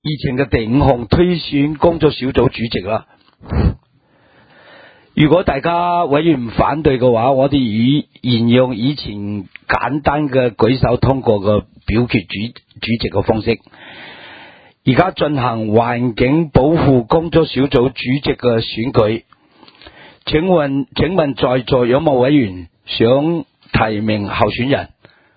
以前嘅第5項推選工作小組主席啦。如果大家委員唔反對嘅話，我哋沿用以前簡單嘅舉手通過嘅表決主席嘅方式。而家進行環境保護工作小組主席嘅選舉。請問在座有冇委員想提名候選人？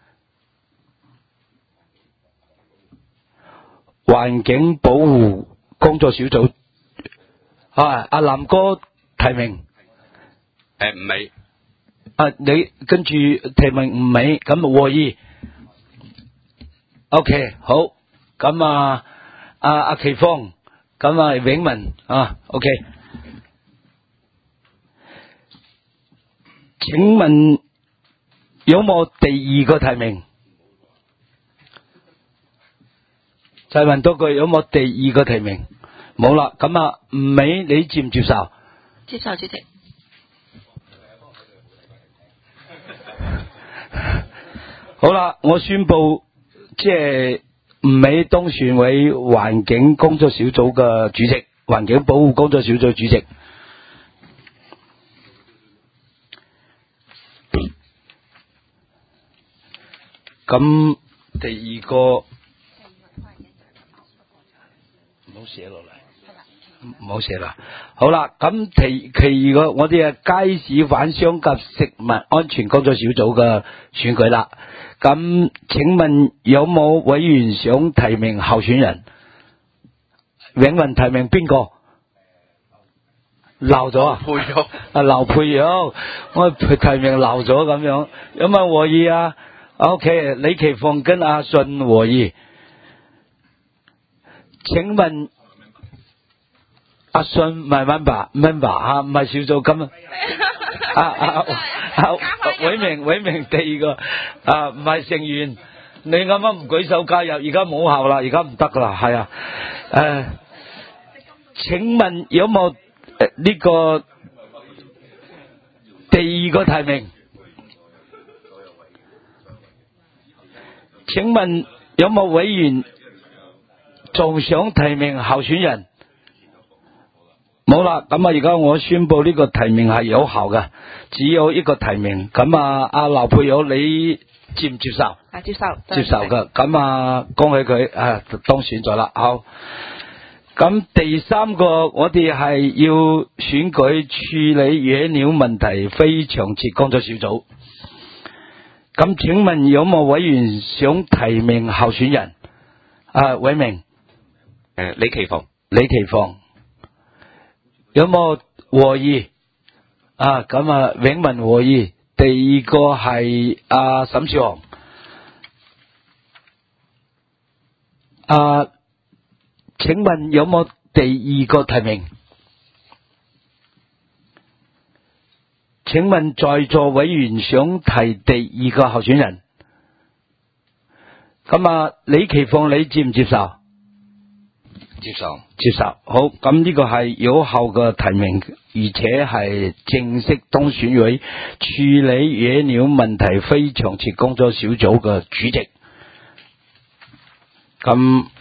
環境保護工作小組阿林哥提名。 吳美。 你跟住提名吳美，咁和議。OK， 好，咁阿奇芳，咁永文OK。請問有冇第2個提名？再問多句，有冇第2個提名？冇啦，咁吳美你接唔接受？ 接受，主席。 好啦，我宣布即係吳美當選為環境工作小組嘅主席，環境保護工作小組主席。咁第2個唔好寫落嚟，唔好寫啦。好啦，咁其餘個我哋街市販商及食物安全工作小組嘅選舉啦。咁請問有冇委員想提名候選人？永文提名邊個？漏咗佩玉。 劉佩玉，我提名漏咗咁樣，有冇和議啊？OK， 李奇鳳跟阿信和議。請問阿信唔係 member 唔係小組咁偉明第2個唔係成員，你啱啱唔舉手加入，而家冇效啦，而家唔得啦，係啊。請問有冇呢個第2個提名？請問有冇委員仲想提名候選人？冇啦，咁而家我宣布呢個提名係有效嘅，只有一個提名。咁阿劉佩玉你接唔接受？ 接受。 接受嘅，咁恭喜佢當選咗啦。好，咁第3個我哋係要選舉處理野鳥問題非常設工作小組。咁請問有冇委員想提名候選人？偉明。 李奇鳳。 李奇鳳。有冇和議？咁永文和議。第2個係沈少雄。請問有冇第2個提名？請問在座委員想提第2個候選人？咁李奇鳳你接唔接受？ 接受。 接受。好，咁呢個係有效嘅提名，而且係正式當選為處理野鳥問題非常設工作小組嘅主席。咁